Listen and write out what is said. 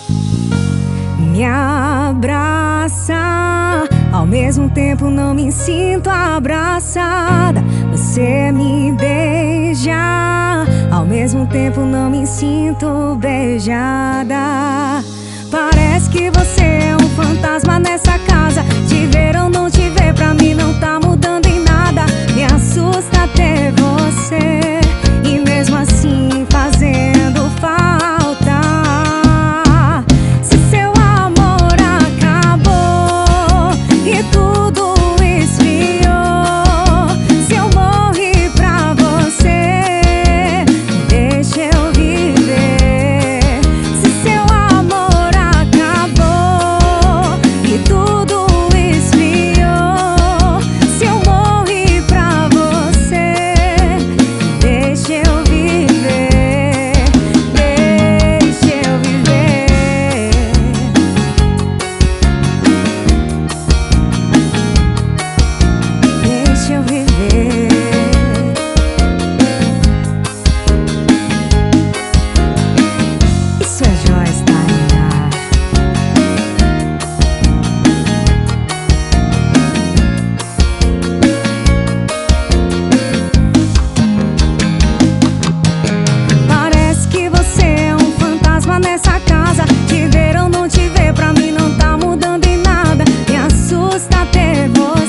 Me abraça, ao mesmo tempo não me sinto abraçada. Você me beija, ao mesmo tempo não me sinto beijada. Parece que você é um fantasma nessa casa. Te ver ou não te ver, pra mim não tá mudando em nada. Me assusta ter você, e mesmo assim fazendo falta. Se seu amor acabou e tudo esfriou, se eu morri pra você, deixa eu viver. Se seu amor acabou e tudo esfriou, se eu morri pra você, deixa eu viver. Deixa eu viver. Deixa eu viver. Isso é Joyce Tainá. Parece que você é um fantasma nessa casa. Te ver ou não te ver, pra mim não tá mudando em nada. Me assusta ter você,